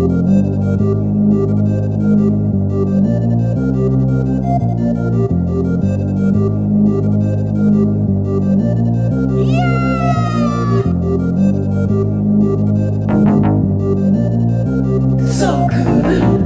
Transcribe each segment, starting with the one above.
So good.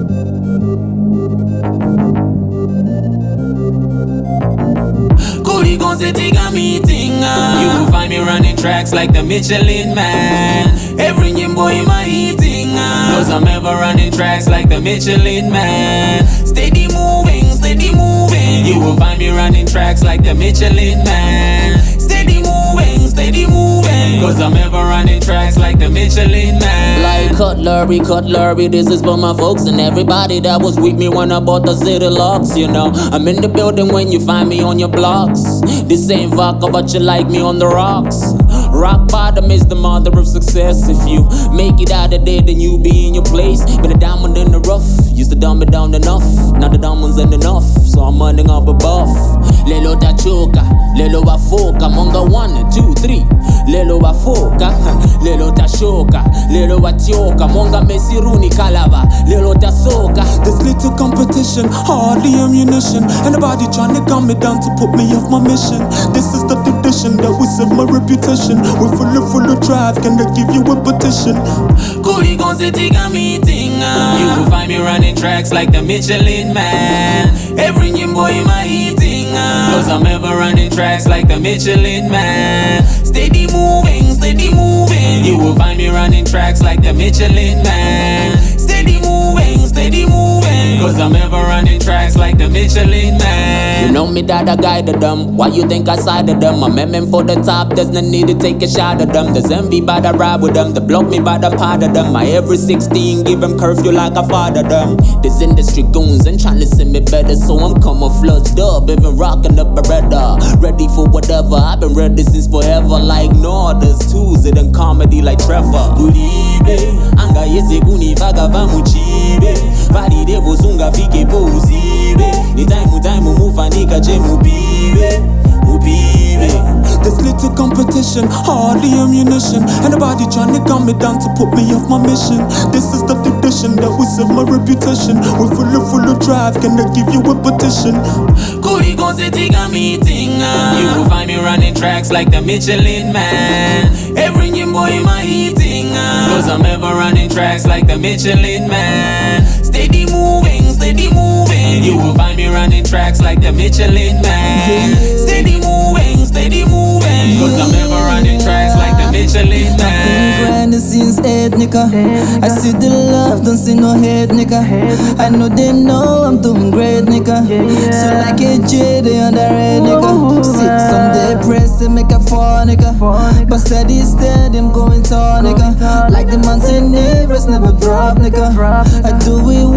Cody gon' say take a meeting. You will find me running tracks like the Michelin Man. Every new boy in my eating. Cause I'm ever running tracks like the Michelin Man. Steady moving, steady moving. You will find me running tracks like the Michelin Man. Steady moving, steady moving. Cause I'm ever running tracks like the Michelin Man. Like cutlery, cutlery, this is for my folks and everybody that was with me when I bought the city locks, you know. I'm in the building when you find me on your blocks. This ain't vodka, but you like me on the rocks. Rock bottom is the mother of success. If you make it out of there, then you be in your place. Been a diamond in the rough, used to dumb it down enough. Now the diamonds ain't enough, so I'm running up above. Lelo tachoka, lelo wafoka, monga 1, 2, 3. Lelo wafoka, lelo tashoka, lelo watioka, monga mesiruni kalava, lelo tasoka. This little competition, hardly ammunition. Anybody trying to calm me down to put me off my mission. This is the tradition that we serve my reputation. We're full of drive, can I give you a petition? Cody gon' say take a meeting. You will find me running tracks like the Michelin Man. Every new boy in my eating. Cause I'm ever running tracks like the Michelin Man. Steady moving, steady moving. You will find me running tracks like the Michelin Man. Steady moving, steady moving. Cause I'm ever running tracks like the Michelin Man. You know me that I guided them. Why you think I sided them? I'm aiming for the top, there's no need to take a shot at them. There's envy by the ride with them, they block me by the part of them. My every 16 give them curfew like I fathered them. This industry goons ain't trying to see me better, so I'm camouflaged up, even rocking the Beretta. Ready for whatever, I've been ready since forever. Like no others, Tuesday and comedy like Trevor. Kulibe, anga yese kunivaga vamuchibe. Vari devo zunga fike po usibe. Ni time mufanika je mubibe, mubibe. This little competition, hardly ammunition. Anybody trying to calm me down to put me off my mission. This is the tradition that we serve my reputation. We're full of drive, can I give you a petition? Cody gon' say take a meeting. You will find me running tracks like the Michelin Man. Every new boy in my eating. Cause I'm ever running tracks like the Michelin Man. Steady moving, steady moving. You will find me running tracks like the Michelin Man. Steady moving, steady moving. Cause I'm ever running tracks like the Michelin Man. Grinding since 8, nigga. I see the love, don't see no hate, nigga. I know they know I'm doing great, nigga. So like AJ, they underrated, nigga. See, some depressed, they make a fall, nigga. But steady, I'm going tall, nigga. Like the mountain Everest, never drop, nigga. I do it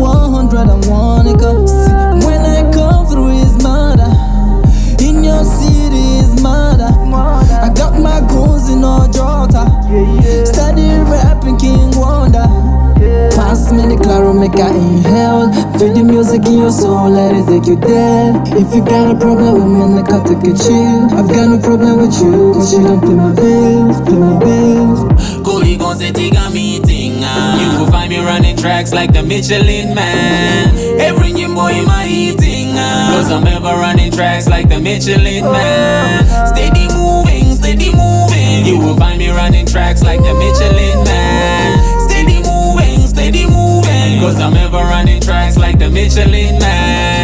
101, nigga. See, when I come through his mother, in your city is murder. I got my goons in all Jota. Steady rapping King Wonder. Pass me the claro, make I inhale. Feel the music in your soul, let it take you there. If you got a problem with me, then I can take a chill. I've got no problem with you, cause you don't pay my bills, pay my bills. Cody gon' say take a meeting. You will find me running tracks like the Michelin Man. Every new boy in my eating. Cause I'm ever running tracks like the Michelin Man. Steady moving, steady moving. You will find me running tracks like the Michelin Man. Steady moving, steady moving. Cause I'm ever running tracks like the Michelin Man.